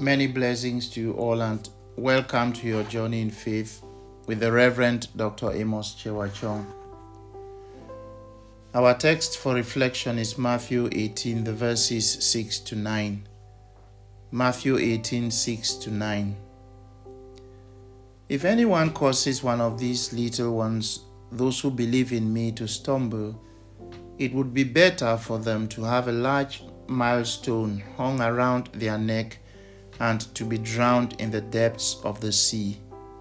Many blessings to you all and welcome to your journey in faith with the Reverend Dr. Amos Chewachong. Our text for reflection is Matthew 18, the verses 6 to 9. Matthew 18, 6 to 9. If anyone causes one of these little ones, those who believe in me, to stumble, it would be better for them to have a large millstone hung around their neck and to be drowned in the depths of the sea.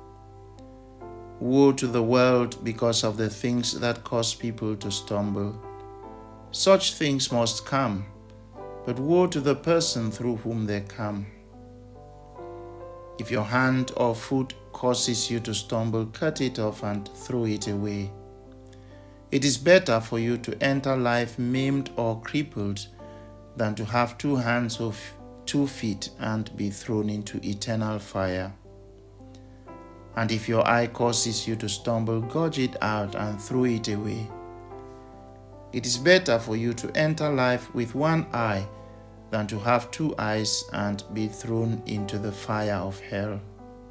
Woe to the world because of the things that cause people to stumble. Such things must come, but woe to the person through whom they come. If your hand or foot causes you to stumble, cut it off and throw it away. It is better for you to enter life maimed or crippled than to have 2 hands or 2 feet and be thrown into eternal fire. And if your eye causes you to stumble, gouge it out and throw it away. It is better for you to enter life with 1 eye than to have 2 eyes and be thrown into the fire of hell.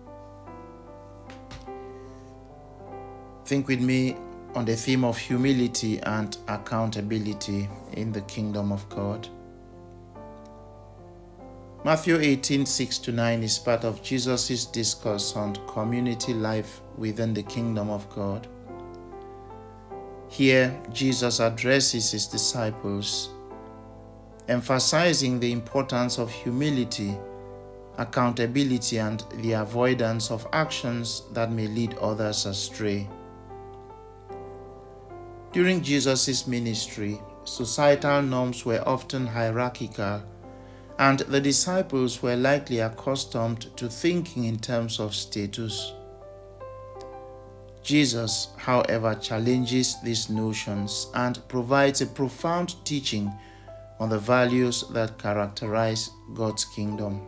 Think with me on the theme of humility and accountability in the kingdom of God. Matthew 18, 6 to 9 is part of Jesus' discourse on community life within the kingdom of God. Here, Jesus addresses his disciples, emphasizing the importance of humility, accountability, and the avoidance of actions that may lead others astray. During Jesus' ministry, societal norms were often hierarchical, and the disciples were likely accustomed to thinking in terms of status. Jesus, however, challenges these notions and provides a profound teaching on the values that characterize God's kingdom.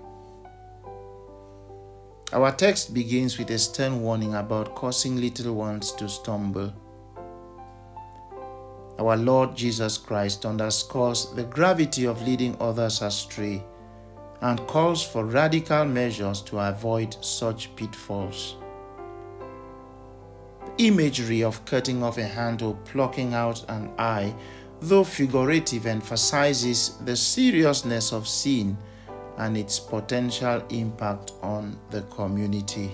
Our text begins with a stern warning about causing little ones to stumble. Our Lord Jesus Christ underscores the gravity of leading others astray and calls for radical measures to avoid such pitfalls. The imagery of cutting off a hand or plucking out an eye, though figurative, emphasizes the seriousness of sin and its potential impact on the community.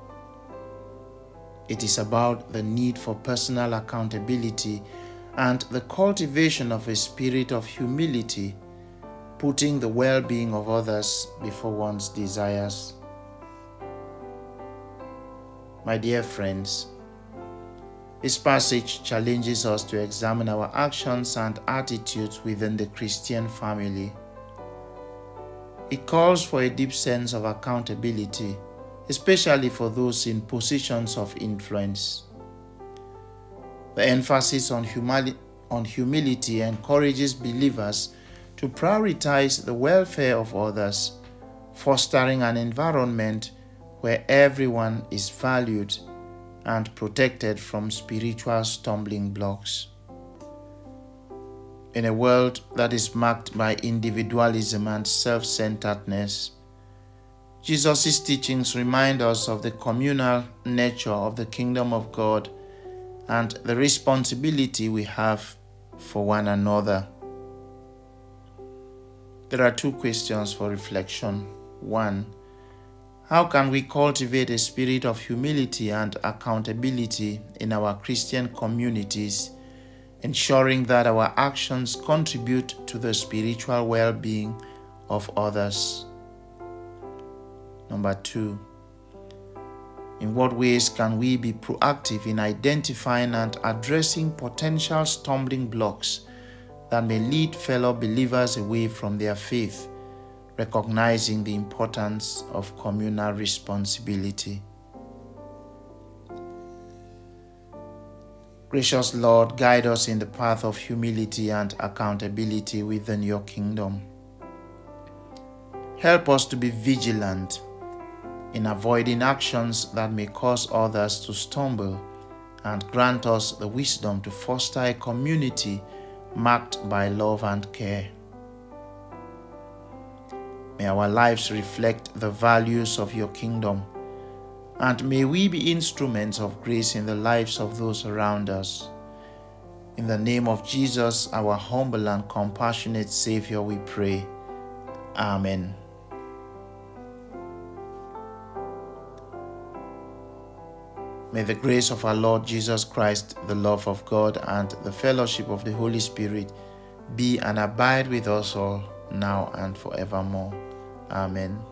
It is about the need for personal accountability and the cultivation of a spirit of humility, putting the well-being of others before one's desires. My dear friends, this passage challenges us to examine our actions and attitudes within the Christian family. It calls for a deep sense of accountability, especially for those in positions of influence. The emphasis on humility encourages believers to prioritize the welfare of others, fostering an environment where everyone is valued and protected from spiritual stumbling blocks. In a world that is marked by individualism and self-centeredness, Jesus' teachings remind us of the communal nature of the kingdom of God and the responsibility we have for one another. There are 2 questions for reflection. 1. How can we cultivate a spirit of humility and accountability in our Christian communities, ensuring that our actions contribute to the spiritual well-being of others? Number 2. In what ways can we be proactive in identifying and addressing potential stumbling blocks that may lead fellow believers away from their faith, recognizing the importance of communal responsibility? Gracious Lord, guide us in the path of humility and accountability within your kingdom. Help us to be vigilant in avoiding actions that may cause others to stumble, and grant us the wisdom to foster a community marked by love and care. May our lives reflect the values of your kingdom, and may we be instruments of grace in the lives of those around us. In the name of Jesus, our humble and compassionate Savior, we pray. Amen. May the grace of our Lord Jesus Christ, the love of God, and the fellowship of the Holy Spirit be and abide with us all, now and forevermore. Amen.